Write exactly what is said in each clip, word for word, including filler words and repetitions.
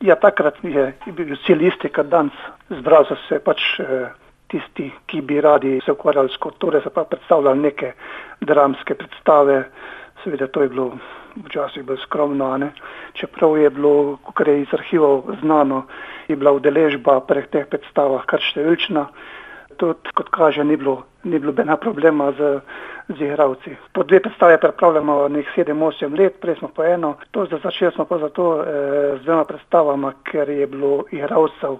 Ja, takrat je bil cilj isti, kot danes. Zbral so se pač eh, tisti, ki bi radi se ukvarjali s kulturo, se pa predstavljali neke dramske predstave. Seveda to je bilo včasih bolj skromno, ne? Čeprav je bilo, kar je iz arhivov znano, je bila udeležba pri teh predstavah kar številčna. Tudi, kot kaže, ni bilo, ni bilo bena problema z, z igralci. Po dve predstave pripravljamo nek sedem osem let, prej smo po eno. To začeli smo pa zato eh, z dvema predstavama, ker je bilo igralcev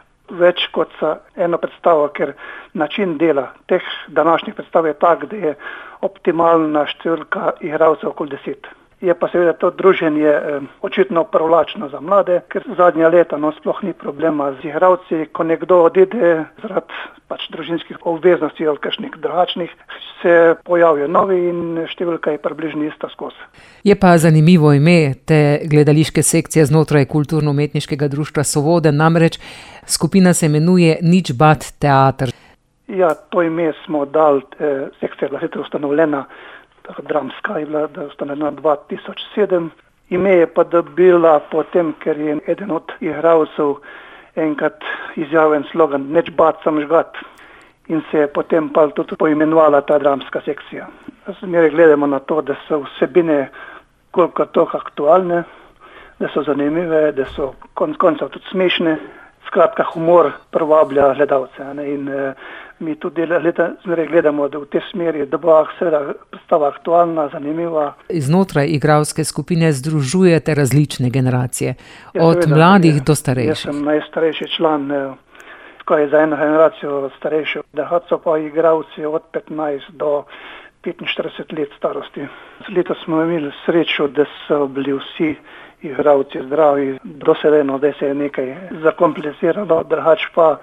več kot za eno predstavo, ker način dela teh današnjih predstav je tak, da je optimalna številka igralcev okoli deset. Je pa seveda to druženje eh, očitno privlačno za mlade, ker zadnja leta no sploh ni problema z igralci. Ko nekdo odide zaradi pač družinskih obveznosti ali kakšnih drugačnih, se pojavijo novi in številka je približno ista skozi. Je pa zanimivo ime te gledališke sekcije znotraj Kulturno-umetniškega društva Sovodenj, namreč skupina se imenuje Nič bad teater. Ja, to ime smo dali, eh, sekcija je bila sicer ustanovljena, dramska je bila, da je ustanovljena dva tisoč sedem. Ime je pa dobila potem, ker je eden od igralcev enkrat izjavil slogan Nič bad, sam žgat. In se je potem pa tudi poimenovala ta dramska sekcija. Zmeraj gledamo na to, da so vsebine koliko toliko aktualne, da so zanimive, da so konec koncev tudi smešne. Skratka, humor privablja gledalce. Ne? In eh, mi tudi leta, zmeraj gledamo, da v tej smeri, da bo seveda predstava aktualna, zanimiva. Znotraj igralske skupine združujete različne generacije, Ja, od seveda, mladih je, do starejših. Jaz sem najstarejši član, eh, ko je za eno generacijo starejši. Da so pa igralci od petnajst do petinštirideset let starosti. Letos smo imeli srečo, da so bili vsi igralci zdravi, dosedeno, da se je nekaj zakompliciralo, drugače pa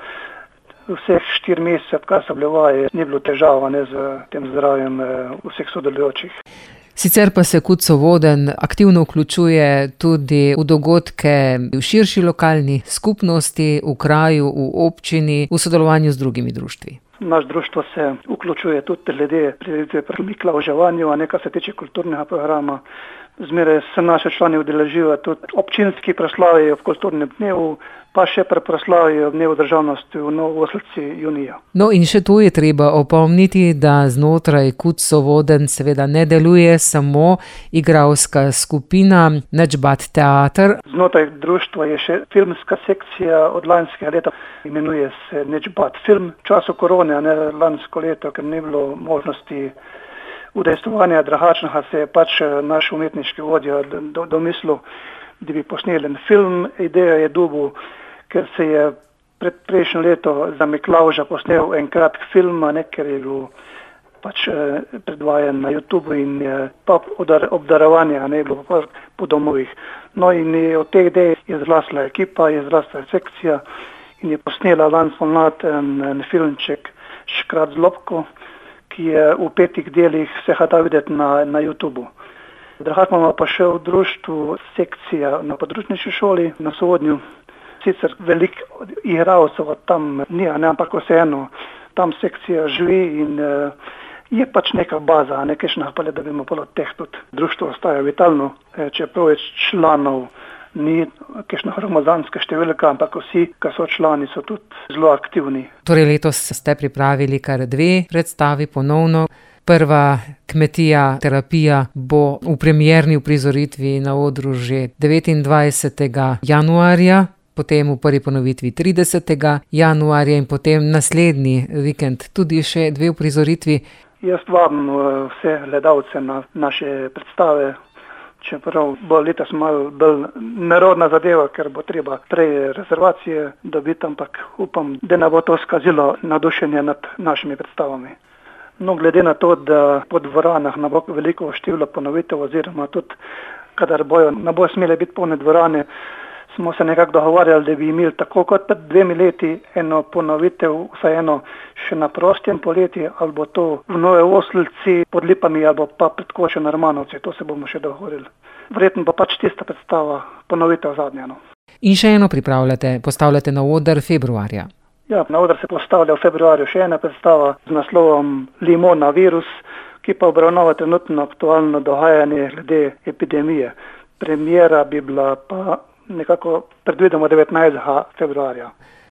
vseh štiri mesece, kar so bile vaje, ni bilo težava ne, z tem zdravjem vseh sodelujočih. Sicer pa se Kud Sovodenj aktivno vključuje tudi v dogodke v širši lokalni skupnosti, v kraju, v občini, v sodelovanju z drugimi društvi. Naš društvo se vključuje tudi glede prireditve pri Miklavževanju, a nekaj se tiče kulturnega programa. Zmeraj se naše člani udeležijo tudi občinski proslavi v kulturnem dnevu, pa še pri proslavi v dnevu državnosti v Novoselci junija. No in še to je treba opomniti, da znotraj Kud Sovodenj seveda ne deluje samo igralska skupina Nič bad teater. Znotraj društva je še filmska sekcija od lanskega leta, imenuje se Nič bad film. V času korone, ne lansko leto, ker ni bilo možnosti udejstvovanja drugačnega, se je pač naš umetniški vodja domislil, da bi posneli en film. Ideja je dobil, ker se je pred prejšnjo leto za Miklavža posnel en kratek film, ne, ker je bil pač eh, predvajan na YouTube in eh, pa obdarovanja ne bilo pa po domovih. No in je, od teh idej je zrasla ekipa, je zrasla sekcija in je posnela lansko pomlad en, en filmček Škrat z lopko, ki je v petih delih se ga da videti na, na YouTube. Drugače imamo pa še v društvu sekcija na područniški šoli na Sovodnju. Sicer veliko igralcev tam ni, ne, ampak vseeno tam sekcija živi in uh, je pač neka baza, nekaj šnapale, da bi imamo polo teh tudi. Društvo ostaja vitalno, čeprav je članov ni kakšna gromozanska številka, ampak vsi, ki so člani, so tudi zelo aktivni. Torej letos ste pripravili kar dve predstavi ponovno. Prva Kmetija, terapija bo v premierni uprizoritvi na odru že devetindvajsetega januarja, potem v prvi ponovitvi tridesetega januarja in potem naslednji vikend tudi še dve uprizoritvi. Jaz vabim vse gledalce na naše predstave, čeprav bo letos malo bolj nerodna zadeva, ker bo treba prej rezervacije dobiti, ampak upam, da ne bo to skazilo navdušenje nad našimi predstavami. No, glede na to, da po dvoranah ne bo veliko število ponovitev oziroma tudi, kadar bojo, ne bo smele biti polne dvorane, smo se nekako dogovarjali, da bi imeli tako kot pred dvemi leti eno ponovitev, vsaj eno še na prostem poleti, ali bo to v Nove Oselci pod Lipami, ali pa pred Kočo na Romanovci, to se bomo še dogovorili. Verjetno pa pač tista predstava, ponovitev zadnja. No. In še eno pripravljate, postavljate na oder februarja. Ja, na oder se postavlja v februarju še ena predstava z naslovom Limona virus, ki pa obravnava trenutno aktualno dogajanje glede epidemije. Premiera bi bila pa nekako predvidimo devetnajstega februarja.